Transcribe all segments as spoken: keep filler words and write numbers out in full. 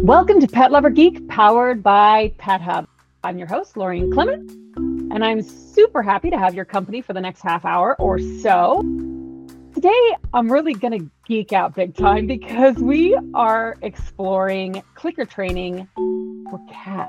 Welcome to Pet Lover Geek, powered by Pet Hub. I'm your host, Lorian Clement, and I'm super happy to have your company for the next half hour or so. Today, I'm really going to geek out big time because we are exploring clicker training for cats.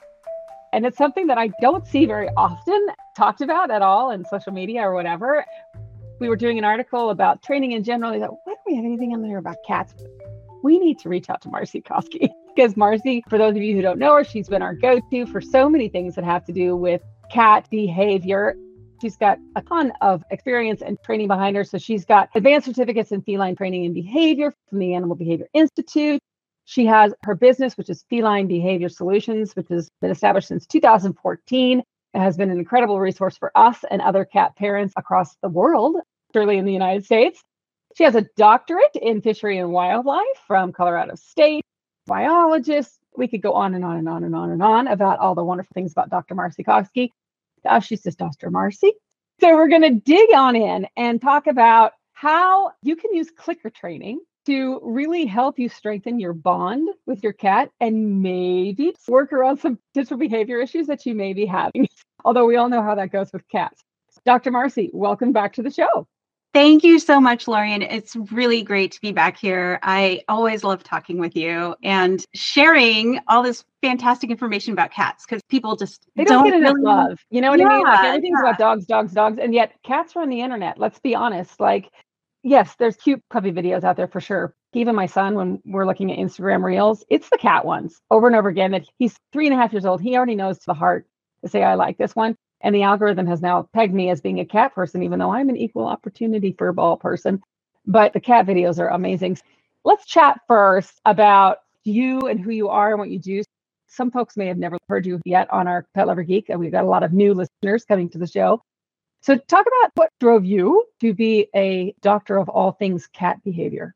And it's something that I don't see very often talked about at all in social media or whatever. We were doing an article about training in general. I thought, why don't we have anything on there about cats? We need to reach out to Marcy Koski because Marcy, for those of you who don't know her, she's been our go-to for so many things that have to do with cat behavior. She's got a ton of experience and training behind her. So she's got advanced certificates in feline training and behavior from the Animal Behavior Institute. She has her business, which is Feline Behavior Solutions, which has been established since two thousand fourteen. It has been an incredible resource for us and other cat parents across the world, surely in the United States. She has a doctorate in fishery and wildlife from Colorado State, biologist. We could go on and on and on and on and on about all the wonderful things about Doctor Marcy Koski. To us, she's just Doctor Marcy. So we're going to dig on in and talk about how you can use clicker training to really help you strengthen your bond with your cat and maybe work around some potential behavior issues that you may be having. Although we all know how that goes with cats. Doctor Marcy, welcome back to the show. Thank you so much, Lorian. It's really great to be back here. I always love talking with you and sharing all this fantastic information about cats because people just they don't, don't get enough really love. You know what yeah, I mean? Like everything's yeah. about dogs, dogs, dogs. And yet cats are on the internet. Let's be honest. Like, yes, there's cute puppy videos out there for sure. Even my son, when we're looking at Instagram reels, it's the cat ones over and over again that he's three and a half years old. He already knows to the heart to say, I like this one. And the algorithm has now pegged me as being a cat person, even though I'm an equal opportunity furball person. But the cat videos are amazing. Let's chat first about you and who you are and what you do. Some folks may have never heard you yet on our Pet Lover Geek, and we've got a lot of new listeners coming to the show. So talk about what drove you to be a doctor of all things cat behavior.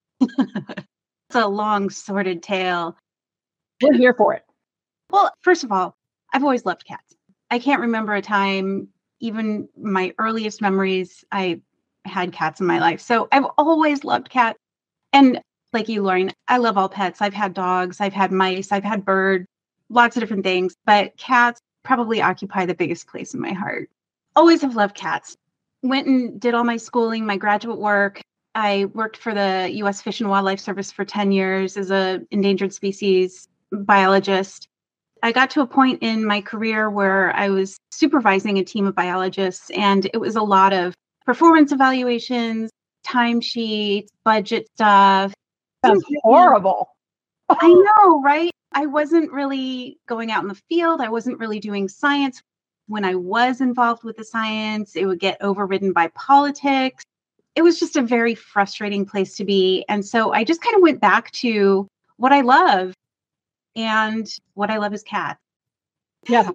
It's a long, sordid tale. We're here for it. Well, first of all, I've always loved cats. I can't remember a time, even my earliest memories, I had cats in my life. So I've always loved cats. And like you, Lauren, I love all pets. I've had dogs, I've had mice, I've had birds, lots of different things. But cats probably occupy the biggest place in my heart. Always have loved cats. Went and did all my schooling, my graduate work. I worked for the U S Fish and Wildlife Service for ten years as an endangered species biologist. I got to a point in my career where I was supervising a team of biologists, and it was a lot of performance evaluations, timesheets, budget stuff. Sounds horrible. I know, right? I wasn't really going out in the field. I wasn't really doing science. When I was involved with the science, it would get overridden by politics. It was just a very frustrating place to be. And so I just kind of went back to what I love. And what I love is cats. Yeah.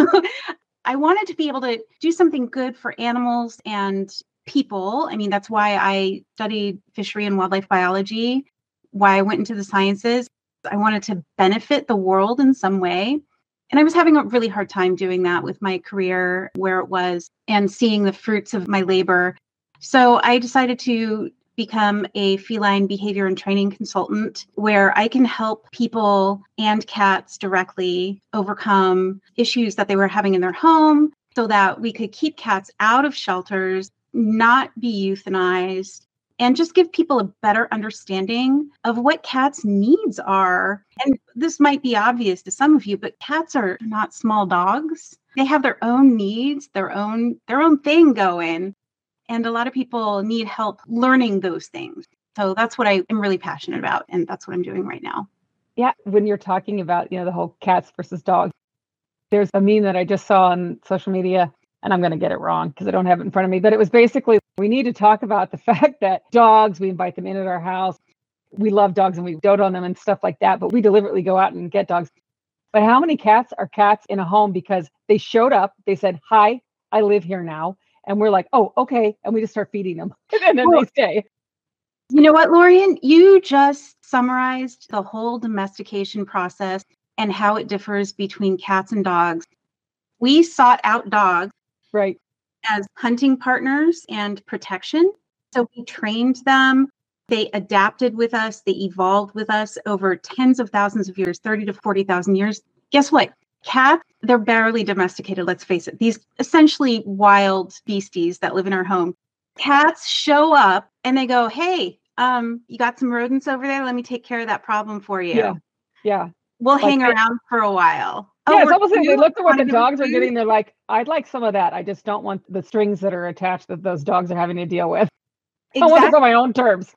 I wanted to be able to do something good for animals and people. I mean, that's why I studied fishery and wildlife biology, why I went into the sciences. I wanted to benefit the world in some way. And I was having a really hard time doing that with my career, where it was, and seeing the fruits of my labor. So I decided to become a feline behavior and training consultant where I can help people and cats directly overcome issues that they were having in their home so that we could keep cats out of shelters, not be euthanized, and just give people a better understanding of what cats' needs are. And this might be obvious to some of you, but cats are not small dogs. They have their own needs, their own, their own thing going. And a lot of people need help learning those things. So that's what I am really passionate about. And that's what I'm doing right now. Yeah. When you're talking about, you know, the whole cats versus dogs, there's a meme that I just saw on social media, and I'm going to get it wrong because I don't have it in front of me. But it was basically, we need to talk about the fact that dogs, we invite them into our house. We love dogs and we dote on them and stuff like that. But we deliberately go out and get dogs. But how many cats are cats in a home because they showed up, they said, hi, I live here now. And we're like, oh, okay. And we just start feeding them. And then well, they stay. You know what, Lorian? You just summarized the whole domestication process and how it differs between cats and dogs. We sought out dogs right, as hunting partners and protection. So we trained them They adapted with us. They evolved with us over tens of thousands of years, thirty to forty thousand years. Guess what? Cats, they're barely domesticated, let's face it. These essentially wild beasties that live in our home. Cats show up and they go, hey, um, you got some rodents over there? Let me take care of that problem for you. Yeah. Yeah. We'll Like hang they- around for a while. Yeah, Oh, it's we're almost like they cute? look at what Wanna the give us dogs are food? getting. They're like, I'd like some of that. I just don't want the strings that are attached that those dogs are having to deal with. I want this Exactly. on my own terms.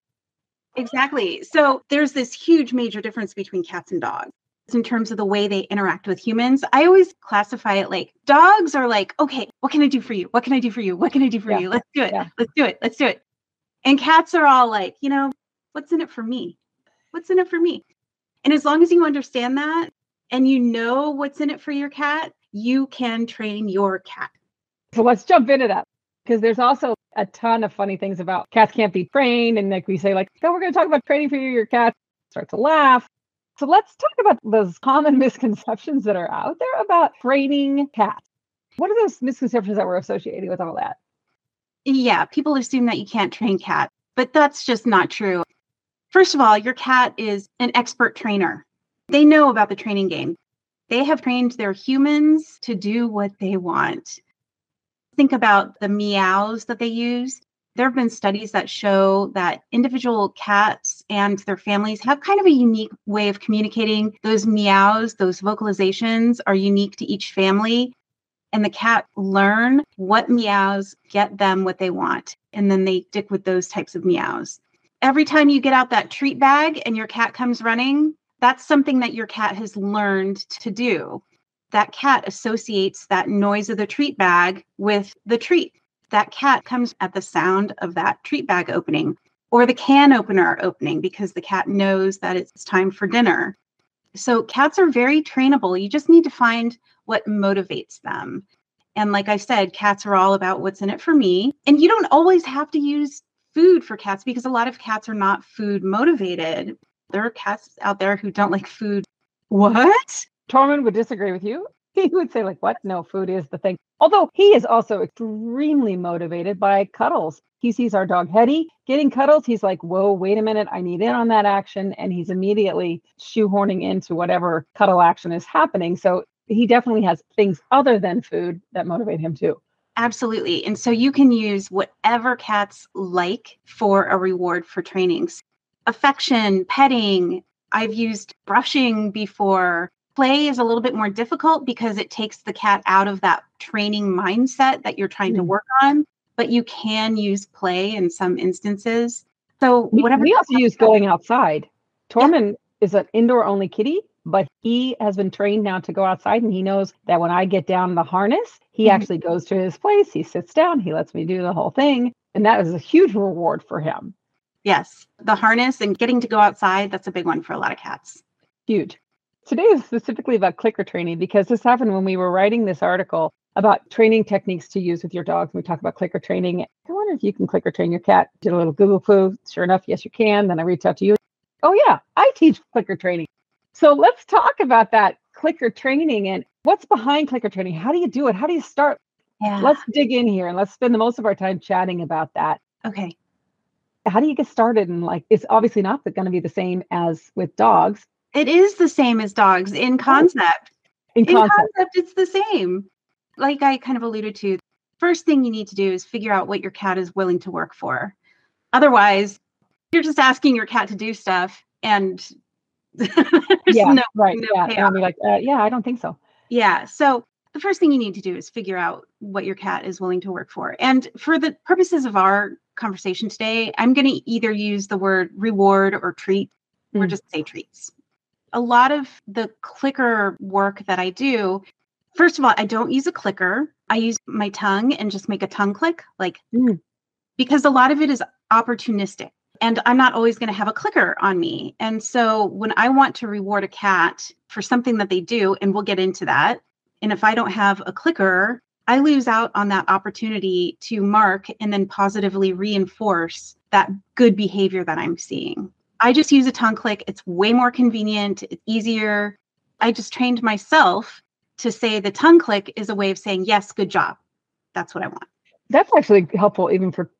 Exactly. So there's this huge major difference between cats and dogs in terms of the way they interact with humans. I always classify it like dogs are like, okay, what can I do for you? What can I do for you? What can I do for Yeah. you? Let's do it. Yeah. Let's do it. Let's do it. And cats are all like, you know, what's in it for me? What's in it for me? And as long as you understand that and you know what's in it for your cat, you can train your cat. So let's jump into that, because there's also a ton of funny things about cats can't be trained. And like we say, like, oh, we're going to talk about training for you. Your cat starts to laugh. So let's talk about those common misconceptions that are out there about training cats. What are those misconceptions that we're associating with all that? Yeah, people assume that you can't train cats, but that's just not true. First of all, your cat is an expert trainer. They know about the training game. They have trained their humans to do what they want. Think about the meows that they use. There have been studies that show that individual cats and their families have kind of a unique way of communicating. Those meows, those vocalizations are unique to each family. And the cat learn what meows get them what they want. And then they stick with those types of meows. Every time you get out that treat bag and your cat comes running, that's something that your cat has learned to do. That cat associates that noise of the treat bag with the treat. That cat comes at the sound of that treat bag opening or the can opener opening because the cat knows that it's time for dinner. So cats are very trainable. You just need to find what motivates them. And like I said, cats are all about what's in it for me. And you don't always have to use food for cats because a lot of cats are not food motivated. There are cats out there who don't like food. What? Tormund would disagree with you. He would say, like, what? No, food is the thing. Although he is also extremely motivated by cuddles. He sees our dog Hetty getting cuddles. He's like, whoa, wait a minute. I need in on that action. And he's immediately shoehorning into whatever cuddle action is happening. So he definitely has things other than food that motivate him too. Absolutely. And so you can use whatever cats like for a reward for trainings. Affection, petting. I've used brushing before. Play is a little bit more difficult because it takes the cat out of that training mindset that you're trying mm. to work on, but you can use play in some instances. So we, whatever. We also use going outside. Tormund yeah. is an indoor only kitty, but he has been trained now to go outside, and he knows that when I get down the harness, he mm-hmm. actually goes to his place. He sits down. He lets me do the whole thing. And that is a huge reward for him. Yes. The harness and getting to go outside, that's a big one for a lot of cats. Huge. Today is specifically about clicker training because this happened when we were writing this article about training techniques to use with your dogs. We talk about clicker training. I wonder if you can clicker train your cat. Did a little Google foo. Sure enough, yes, you can. Then I reached out to you. Oh, yeah, I teach clicker training. So let's talk about that clicker training and what's behind clicker training. How do you do it? How do you start? Yeah. Let's dig in here and let's spend the most of our time chatting about that. Okay. How do you get started? And like, it's obviously not going to be the same as with dogs. It is the same as dogs in concept. In concept. In concept, it's the same. Like I kind of alluded to, first thing you need to do is figure out what your cat is willing to work for. Otherwise, you're just asking your cat to do stuff and there's yeah, no, right, no yeah. payoff. And I'll be like, uh, yeah, I don't think so. Yeah. So the first thing you need to do is figure out what your cat is willing to work for. And for the purposes of our conversation today, I'm going to either use the word reward or treat, mm. or just say treats. A lot of the clicker work that I do, first of all, I don't use a clicker. I use my tongue and just make a tongue click, like, mm. because a lot of it is opportunistic and I'm not always going to have a clicker on me. And so when I want to reward a cat for something that they do, and we'll get into that, and if I don't have a clicker, I lose out on that opportunity to mark and then positively reinforce that good behavior that I'm seeing. I just use a tongue click. It's way more convenient. It's easier. I just trained myself to say the tongue click is a way of saying, yes, good job. That's what I want. That's actually helpful even for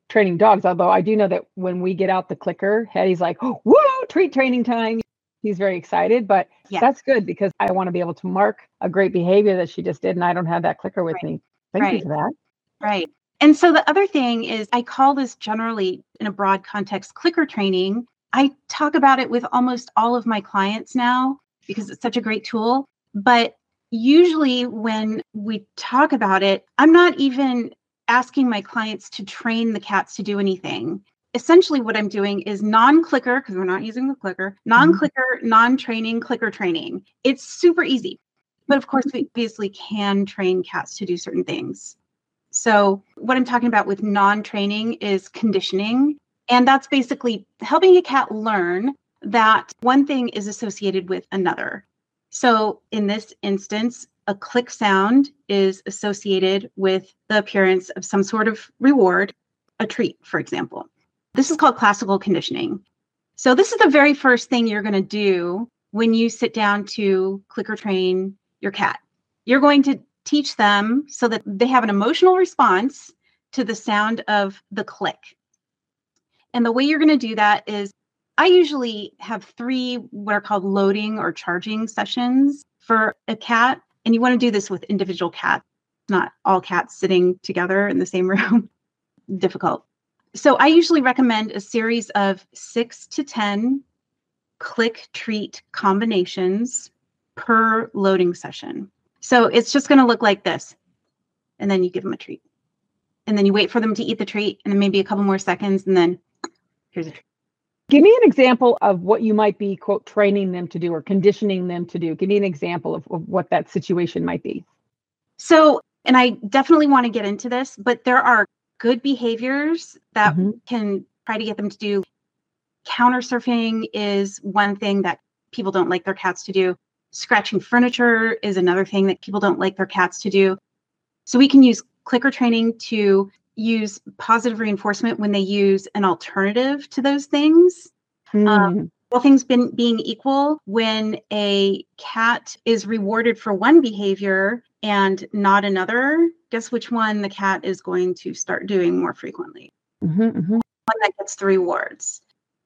training dogs, although I do know that when we get out the clicker, Hetty's like, oh, whoa, treat training time. He's very excited, but Yeah. that's good because I want to be able to mark a great behavior that she just did, and I don't have that clicker with Right. me. Thank Right. you for that. Right. And so the other thing is I call this generally in a broad context clicker training. I talk about it with almost all of my clients now because it's such a great tool. But usually when we talk about it, I'm not even asking my clients to train the cats to do anything. Essentially what I'm doing is non-clicker, because we're not using the clicker, non-clicker, non-training, clicker training. It's super easy. But of course, we obviously can train cats to do certain things. So what I'm talking about with non-training is conditioning. And that's basically helping a cat learn that one thing is associated with another. So in this instance, a click sound is associated with the appearance of some sort of reward, a treat, for example. This is called classical conditioning. So this is the very first thing you're going to do when you sit down to clicker train your cat. You're going to teach them so that they have an emotional response to the sound of the click. And the way you're going to do that is I usually have three what are called loading or charging sessions for a cat. And you want to do this with individual cats, not all cats sitting together in the same room. Difficult. So I usually recommend a series of six to ten click treat combinations per loading session. So it's just going to look like this. And then you give them a treat. And then you wait for them to eat the treat and then maybe a couple more seconds. And then here's a treat. Give me an example of what you might be, quote, training them to do or conditioning them to do. Give me an example of, of what that situation might be. So, and I definitely want to get into this, but there are good behaviors that mm-hmm. can try to get them to do. Counter surfing is one thing that people don't like their cats to do. Scratching furniture is another thing that people don't like their cats to do. So we can use clicker training to use positive reinforcement when they use an alternative to those things. Mm. Um, all things been, being equal, when a cat is rewarded for one behavior and not another, guess which one the cat is going to start doing more frequently? Mm-hmm, mm-hmm. One that gets the rewards.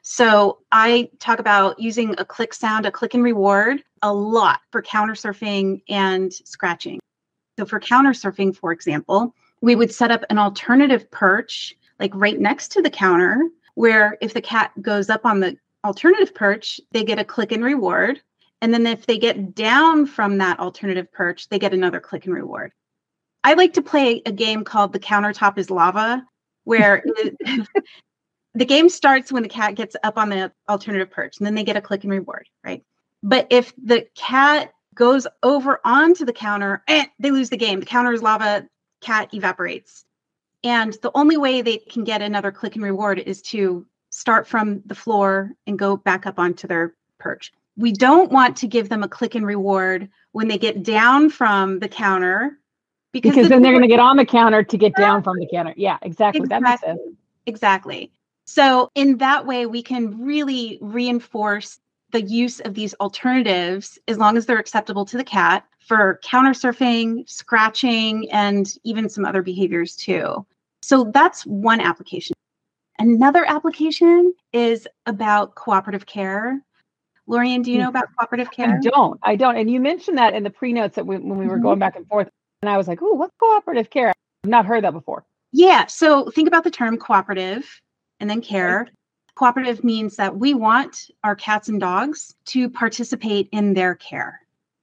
So I talk about using a click sound, a click and reward a lot for counter surfing and scratching. So for counter surfing, for example, we would set up an alternative perch, like right next to the counter, where if the cat goes up on the alternative perch, they get a click and reward. And then if they get down from that alternative perch, they get another click and reward. I like to play a game called The Countertop is Lava, where it, the game starts when the cat gets up on the alternative perch, and then they get a click and reward, right? But if the cat goes over onto the counter, eh, they lose the game. The counter is lava, cat evaporates. And the only way they can get another click and reward is to start from the floor and go back up onto their perch. We don't want to give them a click and reward when they get down from the counter. Because, because the then they're going to get on the counter to get down from the counter. Yeah, exactly. exactly. That makes sense. Exactly. So in that way, we can really reinforce the use of these alternatives, as long as they're acceptable to the cat, for counter surfing, scratching, and even some other behaviors too. So that's one application. Another application is about cooperative care. Lorian, do you know about cooperative care? I don't. I don't. And you mentioned that in the pre-notes that we, when we were mm-hmm. going back and forth. And I was like, oh, what's cooperative care? I've not heard that before. Yeah. So think about the term cooperative and then care. Okay. Cooperative means that we want our cats and dogs to participate in their care.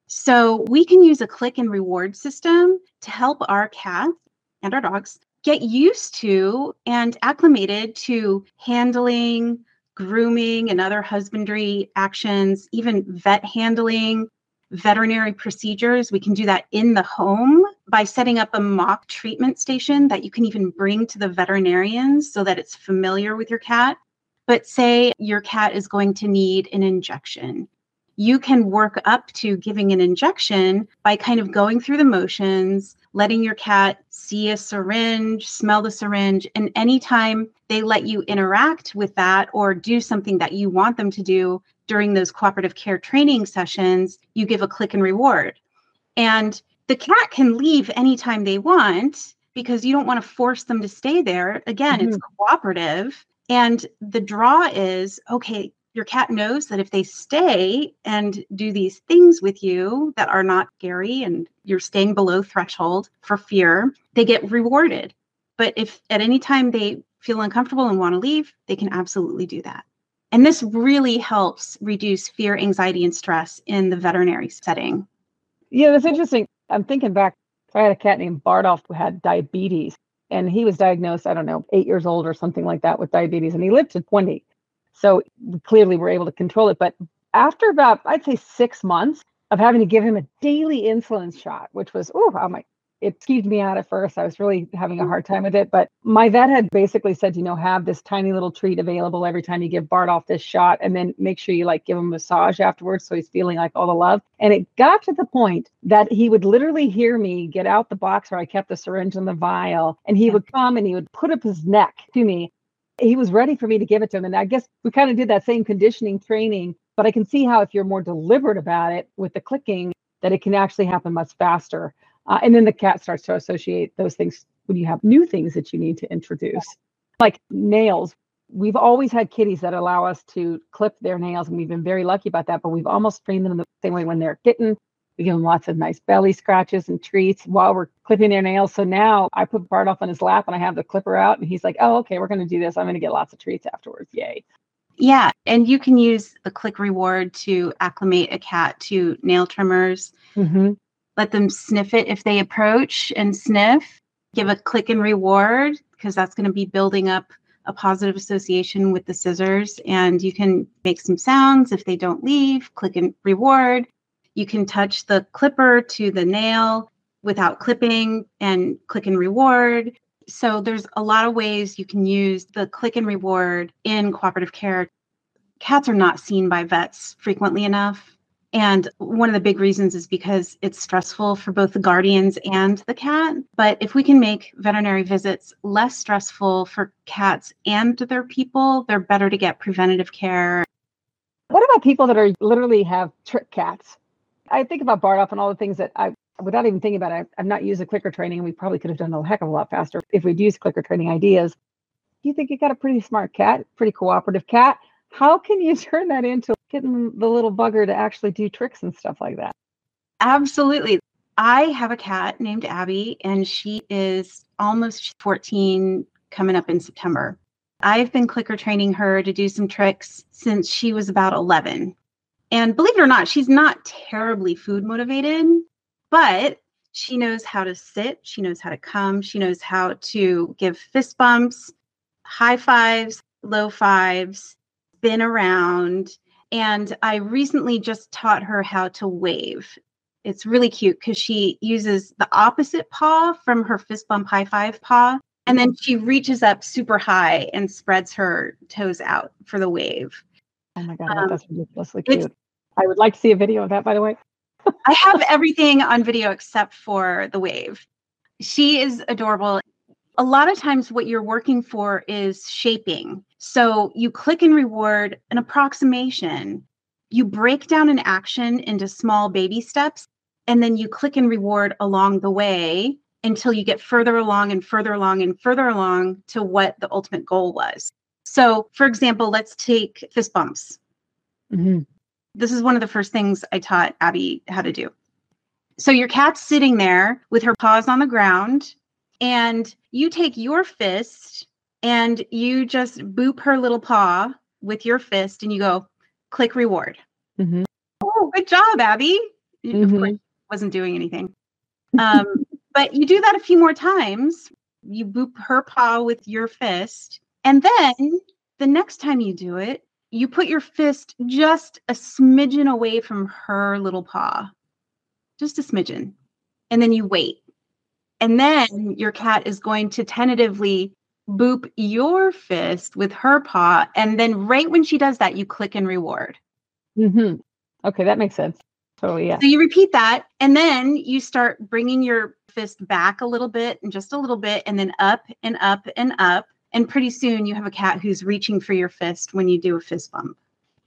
So we can use a click and reward system to help our cats and our dogs get used to and acclimated to handling, grooming, and other husbandry actions, even vet handling, veterinary procedures. We can do that in the home by setting up a mock treatment station that you can even bring to the veterinarians so that it's familiar with your cat. But say your cat is going to need an injection. You can work up to giving an injection by kind of going through the motions, letting your cat see a syringe, smell the syringe, and anytime they let you interact with that or do something that you want them to do during those cooperative care training sessions, you give a click and reward. And the cat can leave anytime they want. because you don't want to force them to stay there. Again, Mhm. it's cooperative. And the draw is, okay, your cat knows that if they stay and do these things with you that are not scary and you're staying below threshold for fear, they get rewarded. But if at any time they feel uncomfortable and want to leave, they can absolutely do that. And this really helps reduce fear, anxiety, and stress in the veterinary setting. Yeah, that's interesting. I'm thinking back. I had a cat named Bardolph who had diabetes, and he was diagnosed, I don't know, eight years old or something like that with diabetes, and he lived to twenty. So we clearly were able to control it. But after about, I'd say six months of having to give him a daily insulin shot, which was, oh, oh my, it skeeved me out at first. I was really having a hard time with it. But my vet had basically said, you know, have this tiny little treat available every time you give Bardolph this shot, and then make sure you like give him a massage afterwards so he's feeling like all the love. And it got to the point that he would literally hear me get out the box where I kept the syringe and the vial, and he would come and he would put up his neck to me. He was ready for me to give it to him. And I guess we kind of did that same conditioning training, but I can see how if you're more deliberate about it with the clicking, that it can actually happen much faster. Uh, and then the cat starts to associate those things when you have new things that you need to introduce, like nails. We've always had kitties that allow us to clip their nails, and we've been very lucky about that, but we've almost trained them the same way when they're a kitten. We give them lots of nice belly scratches and treats while we're clipping their nails. So now I put Bardolph on his lap and I have the clipper out, and he's like, oh, okay, we're going to do this. I'm going to get lots of treats afterwards. Yay. Yeah. And you can use the click reward to acclimate a cat to nail trimmers. Mm-hmm. Let them sniff it if they approach and sniff. Give a click and reward, because that's going to be building up a positive association with the scissors. And you can make some sounds if they don't leave. Click and reward. You can touch the clipper to the nail without clipping and click and reward. So there's a lot of ways you can use the click and reward in cooperative care. Cats are not seen by vets frequently enough. And one of the big reasons is because it's stressful for both the guardians and the cat. But if we can make veterinary visits less stressful for cats and their people, they're better to get preventative care. What about people that are literally have trick cats? I think about Bardolph and all the things that I, without even thinking about it, I've not used the clicker training, and we probably could have done a heck of a lot faster if we'd used clicker training ideas. Do you think you got a pretty smart cat, pretty cooperative cat? How can you turn that into getting the little bugger to actually do tricks and stuff like that? Absolutely. I have a cat named Abby, and she is almost fourteen, coming up in September. I've been clicker training her to do some tricks since she was about eleven. And believe it or not, she's not terribly food motivated, but she knows how to sit. She knows how to come. She knows how to give fist bumps, high fives, low fives, spin around. And I recently just taught her how to wave. It's really cute because she uses the opposite paw from her fist bump high five paw. And then she reaches up super high and spreads her toes out for the wave. Oh my God, Um, that's ridiculously cute. I would like to see a video of that, by the way. I have everything on video except for the wave. She is adorable. A lot of times what you're working for is shaping. So you click and reward an approximation. You break down an action into small baby steps, and then you click and reward along the way until you get further along and further along and further along to what the ultimate goal was. So, for example, let's take fist bumps. Mm-hmm. This is one of the first things I taught Abby how to do. So your cat's sitting there with her paws on the ground, and you take your fist and you just boop her little paw with your fist, and you go, click reward. Mm-hmm. Oh, good job, Abby. Mm-hmm. Of course, wasn't doing anything. Um, but you do that a few more times. You boop her paw with your fist. And then the next time you do it, you put your fist just a smidgen away from her little paw, just a smidgen. And then you wait. And then your cat is going to tentatively boop your fist with her paw. And then right when she does that, you click and reward. Mm-hmm. Okay, that makes sense. Totally, yeah. So you repeat that, and then you start bringing your fist back a little bit and just a little bit, and then up and up and up. And pretty soon you have a cat who's reaching for your fist when you do a fist bump.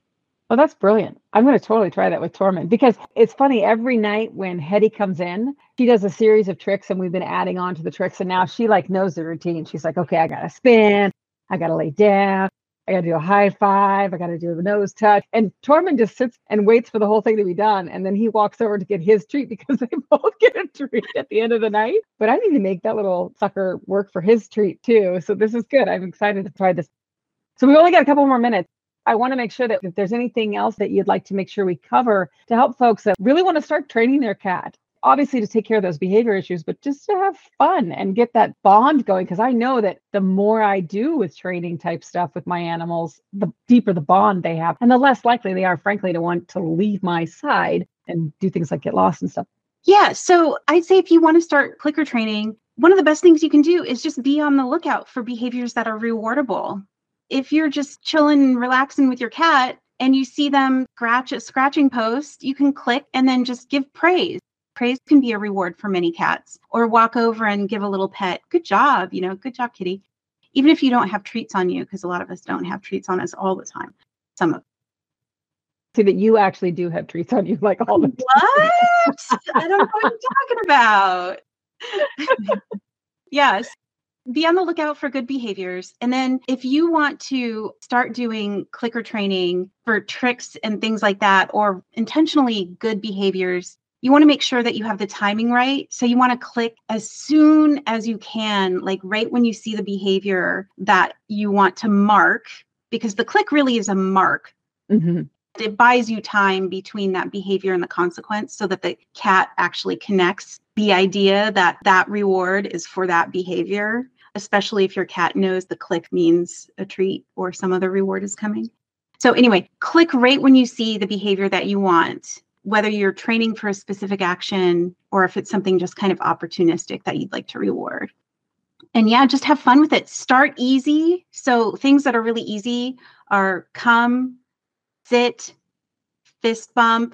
Oh, that's brilliant. I'm going to totally try that with Tormund because it's funny. Every night when Hetty comes in, she does a series of tricks and we've been adding on to the tricks. And now she like knows the routine. She's like, okay, I got to spin. I got to lay down. I got to do a high five. I got to do a nose touch. And Tormund just sits and waits for the whole thing to be done. And then he walks over to get his treat because they both get a treat at the end of the night. But I need to make that little sucker work for his treat too. So this is good. I'm excited to try this. So we only got a couple more minutes. I want to make sure that if there's anything else that you'd like to make sure we cover to help folks that really want to start training their cat, obviously to take care of those behavior issues, but just to have fun and get that bond going. Because I know that the more I do with training type stuff with my animals, the deeper the bond they have and the less likely they are, frankly, to want to leave my side and do things like get lost and stuff. Yeah. So I'd say if you want to start clicker training, one of the best things you can do is just be on the lookout for behaviors that are rewardable. If you're just chilling and relaxing with your cat and you see them scratch a scratching post, you can click and then just give praise. Praise can be a reward for many cats, or walk over and give a little pet. Good job, you know, good job, kitty. Even if you don't have treats on you, because a lot of us don't have treats on us all the time. Some of See that you actually do have treats on you like all the time. What? I don't know what you're talking about. Yes. Be on the lookout for good behaviors. And then if you want to start doing clicker training for tricks and things like that, or intentionally good behaviors, you want to make sure that you have the timing right. So you want to click as soon as you can, like right when you see the behavior that you want to mark, because the click really is a mark. Mm-hmm. It buys you time between that behavior and the consequence so that the cat actually connects the idea that that reward is for that behavior, especially if your cat knows the click means a treat or some other reward is coming. So anyway, click right when you see the behavior that you want, whether you're training for a specific action or if it's something just kind of opportunistic that you'd like to reward. And yeah, just have fun with it. Start easy. So things that are really easy are come, sit, fist bump,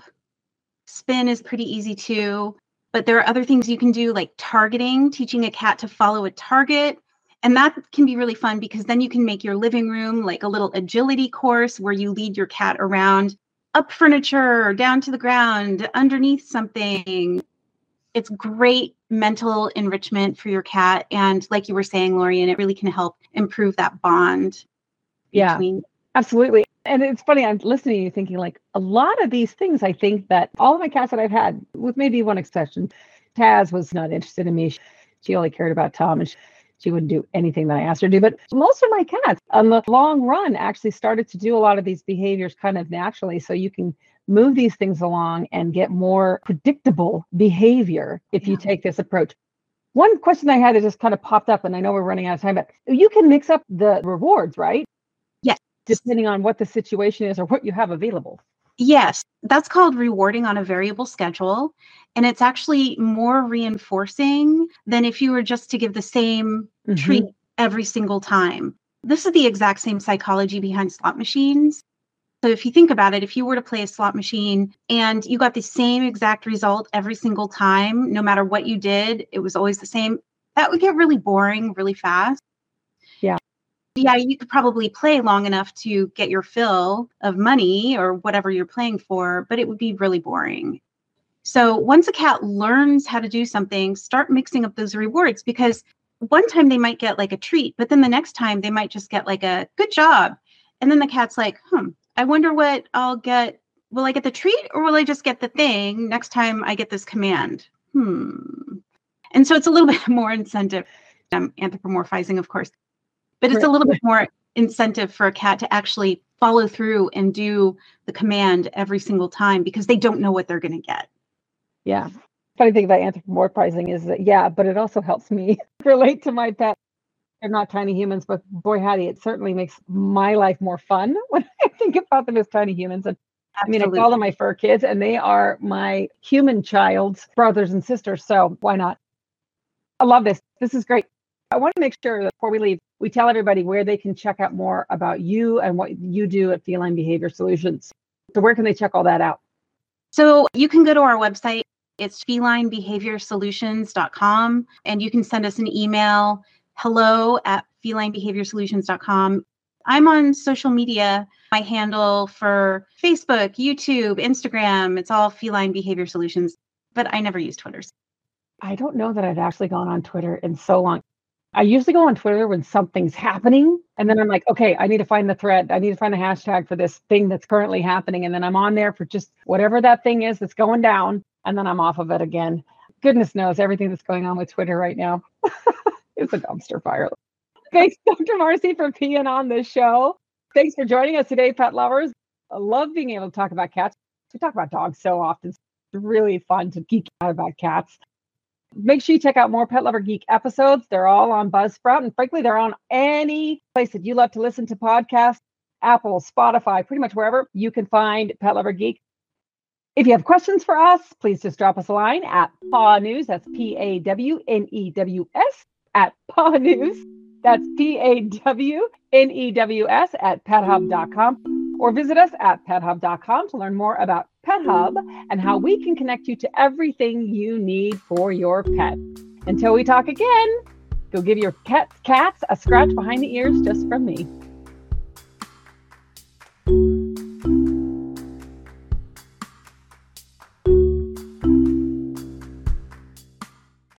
spin is pretty easy too. But there are other things you can do like targeting, teaching a cat to follow a target. And that can be really fun because then you can make your living room like a little agility course where you lead your cat around up furniture, down to the ground, underneath something. It's great mental enrichment for your cat. And like you were saying, Lorian, it really can help improve that bond Yeah, between. absolutely. And it's funny, I'm listening to you thinking like a lot of these things, I think that all of my cats that I've had, with maybe one exception, Taz was not interested in me. She only cared about Tom and she, she wouldn't do anything that I asked her to do. But most of my cats on the long run actually started to do a lot of these behaviors kind of naturally. So you can move these things along and get more predictable behavior if you Yeah. take this approach. One question I had that just kind of popped up, and I know we're running out of time, but you can mix up the rewards, right? Yes. Depending on what the situation is or what you have available. Yes, that's called rewarding on a variable schedule. And it's actually more reinforcing than if you were just to give the same Mhm. treat every single time. This is the exact same psychology behind slot machines. So if you think about it, if you were to play a slot machine and you got the same exact result every single time, no matter what you did, it was always the same, that would get really boring really fast. Yeah. Yeah, you could probably play long enough to get your fill of money or whatever you're playing for, but it would be really boring. So once a cat learns how to do something, start mixing up those rewards, because one time they might get like a treat, but then the next time they might just get like a good job. And then the cat's like, hmm, I wonder what I'll get. Will I get the treat or will I just get the thing next time I get this command? Hmm. And so it's a little bit more incentive. I'm anthropomorphizing, of course. But it's Right. a little bit more incentive for a cat to actually follow through and do the command every single time because they don't know what they're going to get. Yeah. Funny thing about anthropomorphizing is that, yeah, but it also helps me relate to my pet. They're not tiny humans, but boy, howdy, it certainly makes my life more fun when I think about them as tiny humans. And I mean, I Absolutely. call them my fur kids, and they are my human child's brothers and sisters. So why not? I love this. This is great. I want to make sure that before we leave, we tell everybody where they can check out more about you and what you do at Feline Behavior Solutions. So where can they check all that out? So you can go to our website. It's feline behavior solutions dot com, and you can send us an email, hello at feline behavior solutions dot com. I'm on social media. My handle for Facebook, YouTube, Instagram, it's all Feline Behavior Solutions, but I never use Twitter. I don't know that I've actually gone on Twitter in so long. I usually go on Twitter when something's happening. And then I'm like, okay, I need to find the thread. I need to find the hashtag for this thing that's currently happening. And then I'm on there for just whatever that thing is that's going down. And then I'm off of it again. Goodness knows everything that's going on with Twitter right now. It's a dumpster fire. Thanks, Doctor Marcy, for being on this show. Thanks for joining us today, pet lovers. I love being able to talk about cats. We talk about dogs so often. It's really fun to geek out about cats. Make sure you check out more Pet Lover Geek episodes. They're all on Buzzsprout. And frankly, they're on any place that you love to listen to podcasts, Apple, Spotify, pretty much wherever you can find Pet Lover Geek. If you have questions for us, please just drop us a line at Paw News. That's P A W N E W S at Paw News. That's P A W N E W S at pet hub dot com. Or visit us at pet hub dot com to learn more about PetHub and how we can connect you to everything you need for your pet. Until we talk again, go give your pet cats a scratch behind the ears just from me.